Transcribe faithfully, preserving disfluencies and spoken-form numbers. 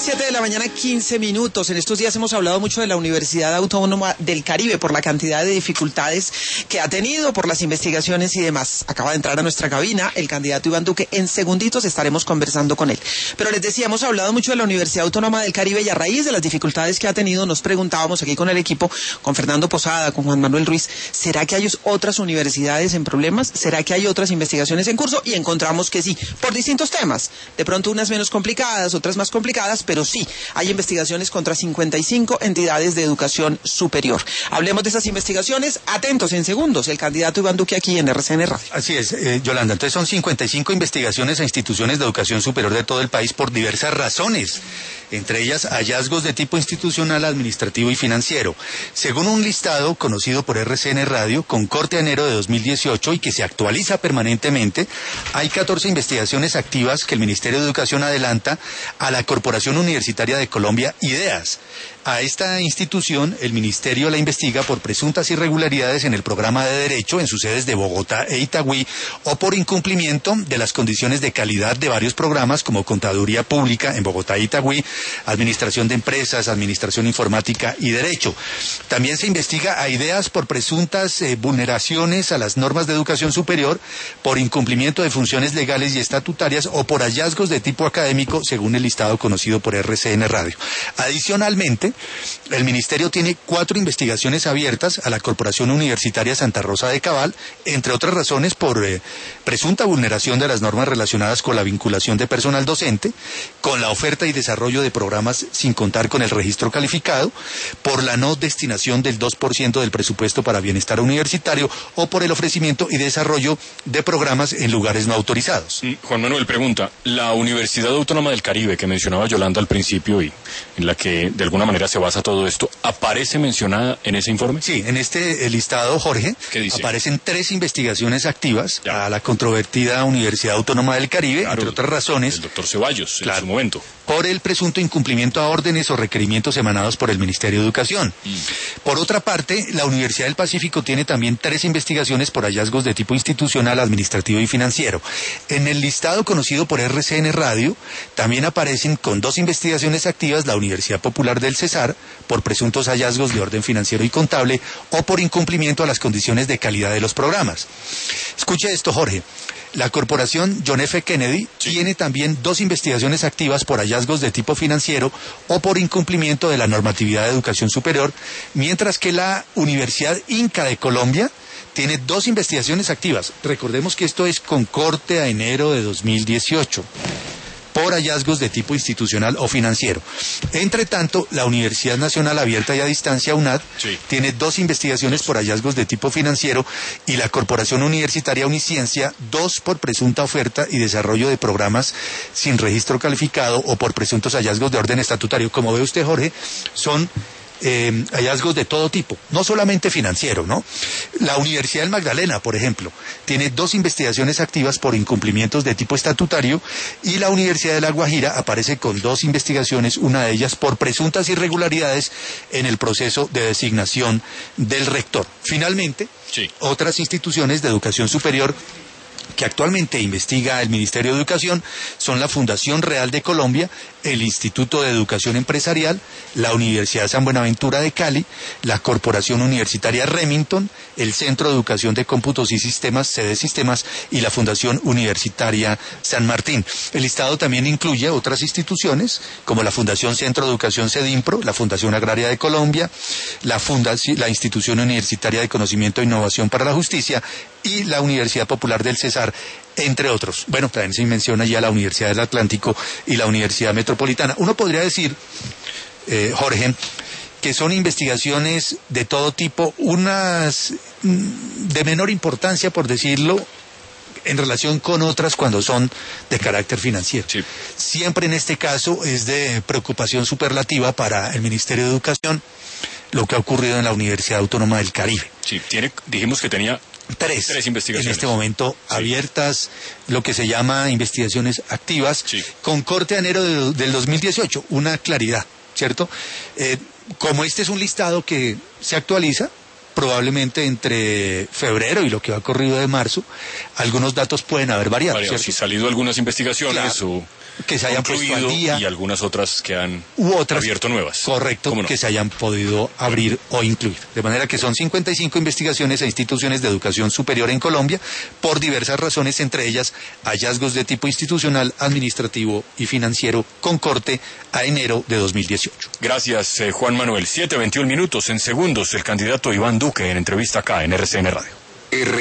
siete de la mañana, quince minutos. En estos días hemos hablado mucho de la Universidad Autónoma del Caribe por la cantidad de dificultades que ha tenido, por las investigaciones y demás. Acaba de entrar a nuestra cabina el candidato Iván Duque. En segunditos estaremos conversando con él. Pero les decía, hemos hablado mucho de la Universidad Autónoma del Caribe y a raíz de las dificultades que ha tenido, nos preguntábamos aquí con el equipo, con Fernando Posada, con Juan Manuel Ruiz, ¿será que hay otras universidades en problemas? ¿Será que hay otras investigaciones en curso? Y encontramos que sí, por distintos temas. De pronto unas menos complicadas, otras más complicadas, pero sí, hay investigaciones contra cincuenta y cinco entidades de educación superior. Hablemos de esas investigaciones, atentos en segundos, el candidato Iván Duque aquí en R C N Radio. Así es, eh, Yolanda, entonces son cincuenta y cinco investigaciones a instituciones de educación superior de todo el país por diversas razones, entre ellas hallazgos de tipo institucional, administrativo y financiero. Según un listado conocido por R C N Radio, con corte a enero de dos mil dieciocho y que se actualiza permanentemente, hay catorce investigaciones activas que el Ministerio de Educación adelanta a la Corporación Universitaria de Colombia, IDEAS. A esta institución, el Ministerio la investiga por presuntas irregularidades en el programa de Derecho en sus sedes de Bogotá e Itagüí o por incumplimiento de las condiciones de calidad de varios programas como Contaduría Pública en Bogotá e Itagüí, Administración de Empresas, Administración Informática y Derecho. También se investiga a IDEAS por presuntas eh, vulneraciones a las normas de educación superior, por incumplimiento de funciones legales y estatutarias o por hallazgos de tipo académico, según el listado conocido por R C N Radio. Adicionalmente, el Ministerio tiene cuatro investigaciones abiertas a la Corporación Universitaria Santa Rosa de Cabal, entre otras razones por eh, presunta vulneración de las normas relacionadas con la vinculación de personal docente, con la oferta y desarrollo de programas sin contar con el registro calificado, por la no destinación del dos por ciento del presupuesto para bienestar universitario o por el ofrecimiento y desarrollo de programas en lugares no autorizados. Juan Manuel pregunta, la Universidad Autónoma del Caribe que mencionaba Yolanda al principio y en la que de alguna manera se basa todo esto, ¿aparece mencionada en ese informe? Sí, en este listado, Jorge, aparecen tres investigaciones activas ya. a la controvertida Universidad Autónoma del Caribe, claro, entre otras razones. El doctor Ceballos, claro, en su momento. Por el presunto incumplimiento a órdenes o requerimientos emanados por el Ministerio de Educación. Mm. Por otra parte, la Universidad del Pacífico tiene también tres investigaciones por hallazgos de tipo institucional, administrativo y financiero. En el listado conocido por R C N Radio, también aparecen con dos investigaciones activas la Universidad Popular del Cesar, por presuntos hallazgos de orden financiero y contable o por incumplimiento a las condiciones de calidad de los programas. Escuche esto, Jorge. La corporación John F. Kennedy sí. tiene también dos investigaciones activas por hallazgos de tipo financiero o por incumplimiento de la normatividad de educación superior, mientras que la Universidad Inca de Colombia tiene dos investigaciones activas. Recordemos que esto es con corte a enero de dos mil dieciocho. Por hallazgos de tipo institucional o financiero. Entre tanto, la Universidad Nacional Abierta y a Distancia, UNAD, sí. tiene dos investigaciones por hallazgos de tipo financiero y la Corporación Universitaria Uniciencia, dos por presunta oferta y desarrollo de programas sin registro calificado o por presuntos hallazgos de orden estatutario. Como ve usted, Jorge, son Eh, hallazgos de todo tipo, no solamente financiero, ¿no? La Universidad del Magdalena, por ejemplo, tiene dos investigaciones activas por incumplimientos de tipo estatutario y la Universidad de La Guajira aparece con dos investigaciones, una de ellas por presuntas irregularidades en el proceso de designación del rector. Finalmente, sí. otras instituciones de educación superior que actualmente investiga el Ministerio de Educación son la Fundación Real de Colombia, el Instituto de Educación Empresarial, la Universidad San Buenaventura de Cali, la Corporación Universitaria Remington, el Centro de Educación de Cómputos y Sistemas, Sede Sistemas, y la Fundación Universitaria San Martín. El listado también incluye otras instituciones, como la Fundación Centro de Educación CEDIMPRO, la Fundación Agraria de Colombia, la, Fundación, la Institución Universitaria de Conocimiento e Innovación para la Justicia y la Universidad Popular del Cesar, entre otros. Bueno, también se menciona ya la Universidad del Atlántico y la Universidad Metropolitana. Uno podría decir, eh, Jorge, que son investigaciones de todo tipo, unas de menor importancia, por decirlo, en relación con otras cuando son de carácter financiero. Sí. Siempre en este caso es de preocupación superlativa para el Ministerio de Educación lo que ha ocurrido en la Universidad Autónoma del Caribe. Sí, tiene, dijimos que tenía Tres, Tres investigaciones. En este momento sí. abiertas, lo que se llama investigaciones activas, sí. con corte a enero de, del dos mil dieciocho, una claridad, ¿cierto? Eh, como este es un listado que se actualiza, probablemente entre febrero y lo que va corrido de marzo, algunos datos pueden haber variado. Variado, ¿cierto? si salido algunas investigaciones Claro, o que se hayan puesto al día y algunas otras que han u otras, abierto nuevas. Correcto, ¿Cómo no? que se hayan podido abrir o incluir. De manera que son cincuenta y cinco investigaciones a instituciones de educación superior en Colombia por diversas razones, entre ellas hallazgos de tipo institucional, administrativo y financiero con corte a enero de dos mil dieciocho. Gracias, eh, Juan Manuel. siete veintiún minutos. En segundos, el candidato Iván Duque en entrevista acá en R C N Radio.